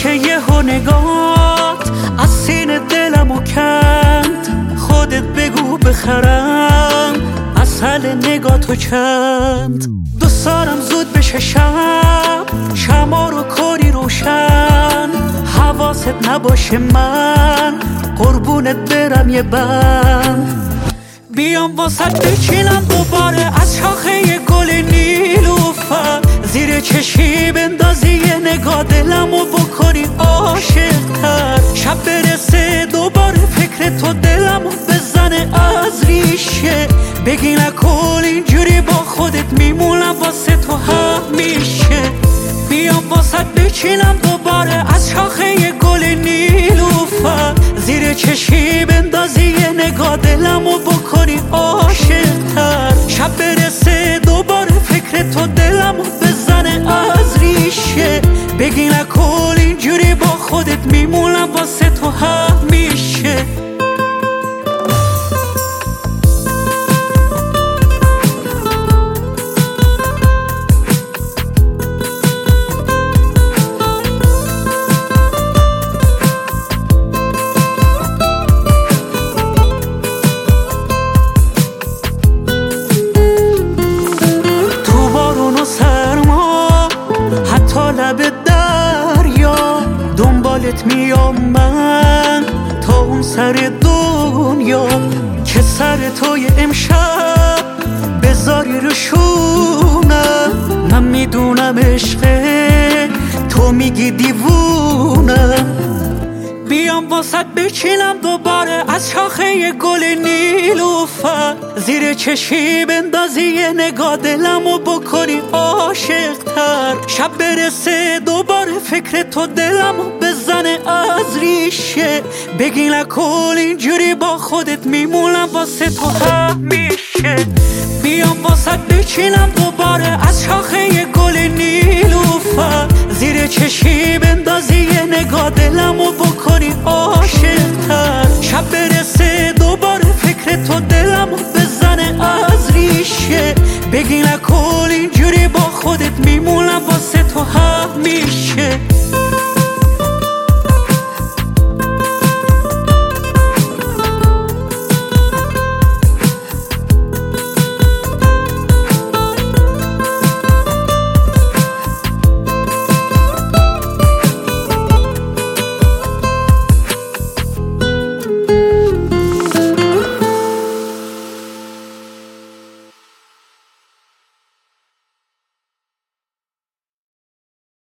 که یهو نگات از سینه دلمو کند. خودت بگو بخرم از حل نگاتو چند. دوست دارم زود بشه شب، شما رو کنی روشن. حواست نباشه من قربونت برم یه بند. بیام واسط بچینم دوباره از شاخه گل نیلوفر. زیر چشی بندازی یه نگاه دلمو بکنی عاشق‌تر. شب برسه دوباره فکر تو دلمو بزنه از ریشه. بگی نکن اینجوری با خودت میمونم واسه تو همیشه. بیام واسط بچینم دوباره از شاخه گل نیلوفر. زیر چشی بندازی یه نگاه دلمو بکنی عاشق‌تر. شب برسه دوباره فکر تو دلمو بزنه از ریشه. بگی نکن اینجوری با خودت میمونم واسه تو همیشه. لب دریا دنبالت میام من تا اون سر دنیا. که سر توی امشب بذاری رو شونم. من میدونم عشقه تو میگی دیوونم. بیام واسط بچینم دوباره از شاخه گل نیلوفر. زیر چشی بندازی یه نگاه دلمو بکنی عاشق‌تر. شب برسه دوباره فکر تو دلمو بزنه از ریشه. بگی نکن اینجوری با خودت میمونم واسه تو همیشه. بیام واسط بچینم دوباره از شاخه گل نیلوفر. زیر چشی بندازی یه نگاه دلمو بکنی عاشق‌تر. شب برسه دوباره فکر تو دلمو